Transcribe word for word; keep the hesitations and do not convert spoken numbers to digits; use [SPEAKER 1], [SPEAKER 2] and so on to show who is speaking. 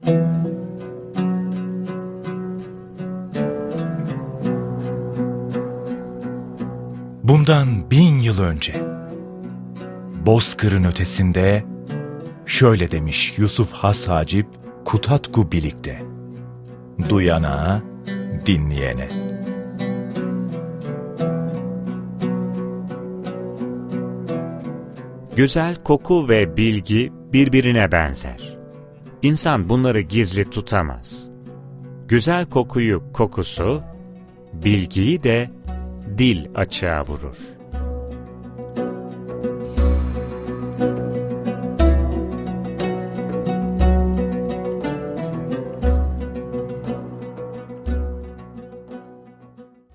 [SPEAKER 1] Bundan bin yıl önce, Bozkır'ın ötesinde, şöyle demiş Yusuf Has Hacip Kutatku Bilik'te: duyana, dinleyene.
[SPEAKER 2] Güzel koku ve bilgi birbirine benzer. İnsan bunları gizli tutamaz. Güzel kokuyu kokusu, bilgiyi de dil açığa vurur.